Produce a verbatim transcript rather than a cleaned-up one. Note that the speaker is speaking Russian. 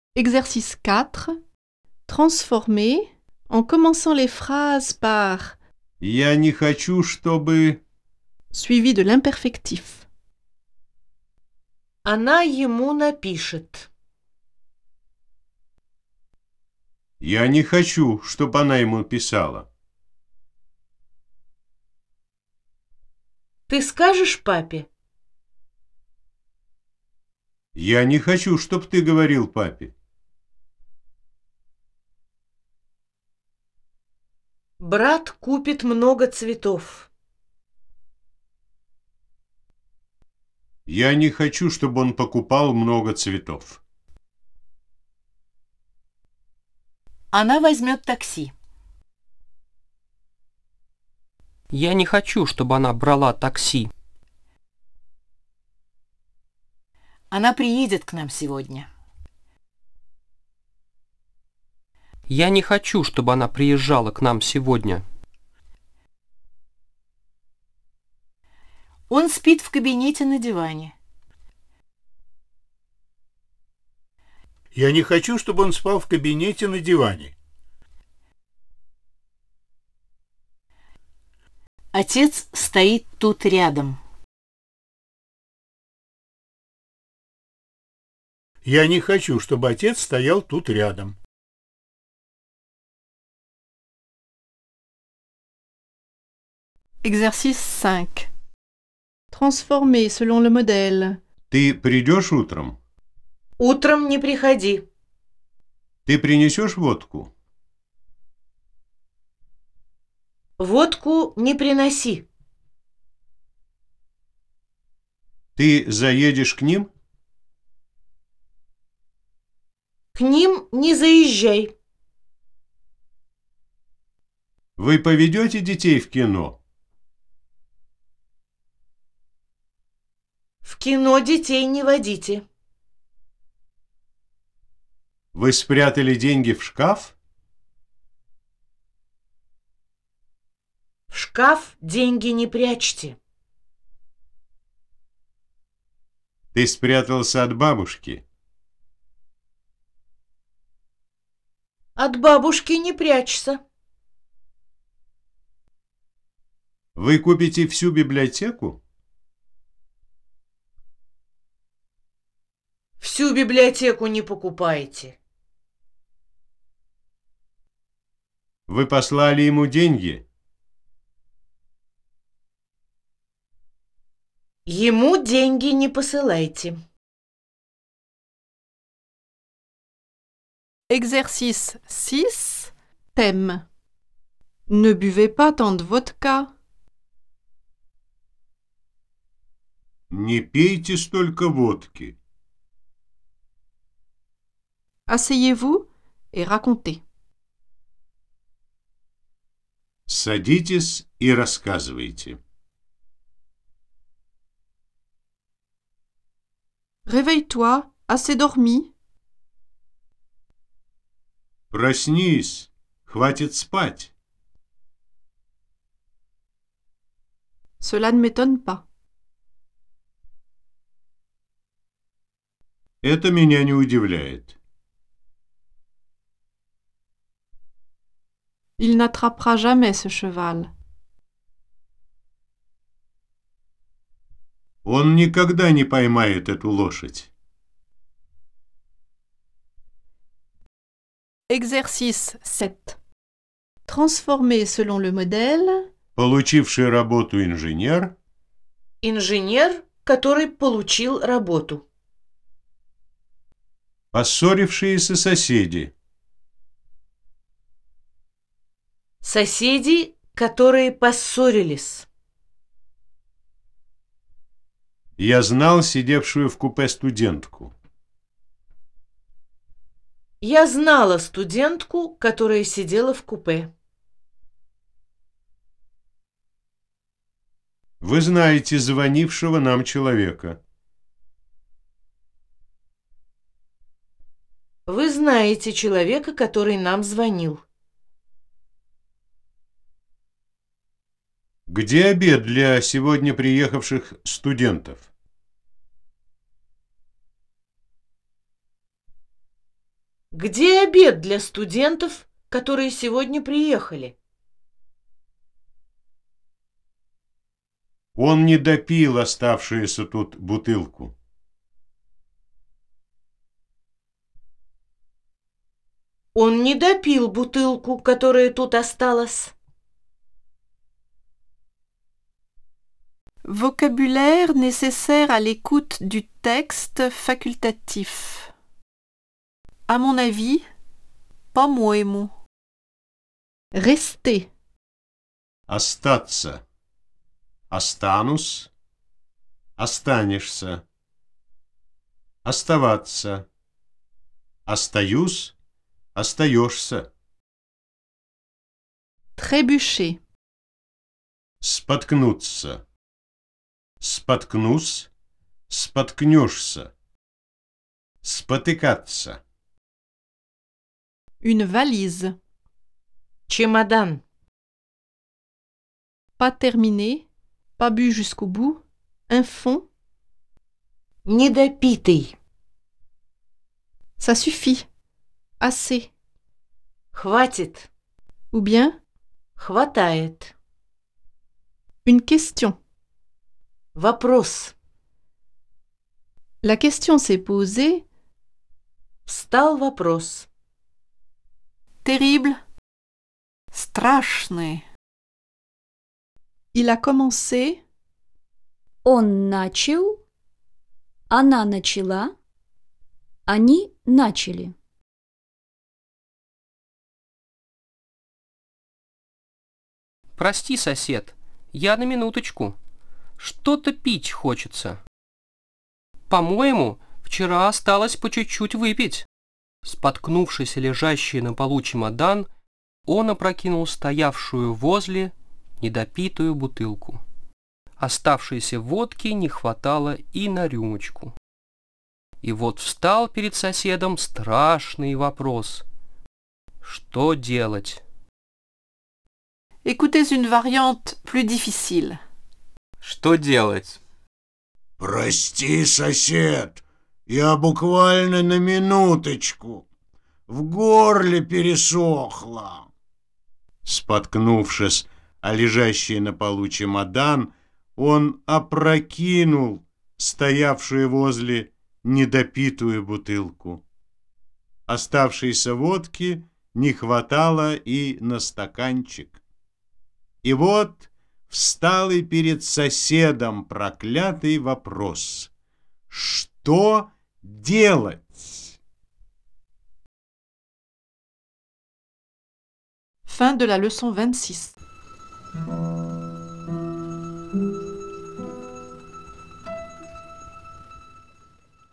Exercice quatre. Transformer en commençant les phrases par Я не хочу, чтобы... suivi de l'imperfectif. Она ему напишет. Я не хочу, чтобы она ему писала. Ты скажешь папе? Я не хочу, чтобы ты говорил папе. Брат купит много цветов. Я не хочу, чтобы он покупал много цветов. Она возьмет такси. Я не хочу, чтобы она брала такси. Она приедет к нам сегодня. Я не хочу, чтобы она приезжала к нам сегодня. Он спит в кабинете на диване. Я не хочу, чтобы он спал в кабинете на диване. Отец стоит тут рядом. Я не хочу, чтобы отец стоял тут рядом. Exercice cinq. Transformer selon le modèle Ты придешь утром? Утром не приходи. Ты принесешь водку? Водку не приноси. Ты заедешь к ним? К ним не заезжай. Вы поведете детей в кино? В кино детей не водите. Вы спрятали деньги в шкаф? В шкаф деньги не прячьте. Ты спрятался от бабушки? От бабушки не прячься. Вы купите всю библиотеку? Всю библиотеку не покупайте. Вы послали ему деньги? Ему деньги не посылайте. Exercice six. Thème. Ne buvez pas tant de vodka. Не пейте столько водки. Asseyez-vous et racontez. Садитесь и рассказывайте. Réveille-toi, assez dormi. Проснись, хватит спать. Cela ne m'étonne pas. Это меня не удивляет. Il n'attrapera jamais ce cheval. Он никогда не поймает эту лошадь. Exercice sept. Transformer selon le modèle Получивший работу инженер Инженер, который получил работу. Поссорившиеся соседи. Соседи, которые поссорились. Я знал сидевшую в купе студентку. Я знала студентку, которая сидела в купе. Вы знаете звонившего нам человека. Вы знаете человека, который нам звонил. Где обед для сегодня приехавших студентов? Где обед для студентов, которые сегодня приехали? Он не допил оставшуюся тут бутылку. Он не допил бутылку, которая тут осталась. Vocabulaire nécessaire à l'écoute du texte facultatif. À mon avis, по-моему. Rester. Остаться. Останусь. Останешься. Оставаться. Остаюсь. Остаешься. Trébucher. Споткнуться. Споткнусь. Споткнешься. Спотыкаться. Une valise. Чемодан. Pas terminé. Pas bu jusqu'au bout. Un fond. Недопитый. Ça suffit. Assez. Хватит. Ou bien Хватает. une question. Вопрос. La question s'est posée. Встал вопрос. Terrible. Страшный. Il a commencé. Он начал, она начала, они начали. Прости, сосед, я на минуточку. Что-то пить хочется. По-моему, вчера осталось по чуть-чуть выпить. Споткнувшись о лежащий на полу чемодан, он опрокинул стоявшую возле недопитую бутылку. Оставшейся водки не хватало и на рюмочку. И вот встал перед соседом страшный вопрос. Что делать? Écoutez une variante plus difficile. Что делать? Прости, сосед, я буквально на минуточку. В горле пересохло. Споткнувшись о лежащий на полу чемодан, он опрокинул стоявшую возле недопитую бутылку. Оставшейся водки не хватало и на стаканчик. И вот встал и перед соседом проклятый вопрос. Что делать? Fin de la leçon vingt-six.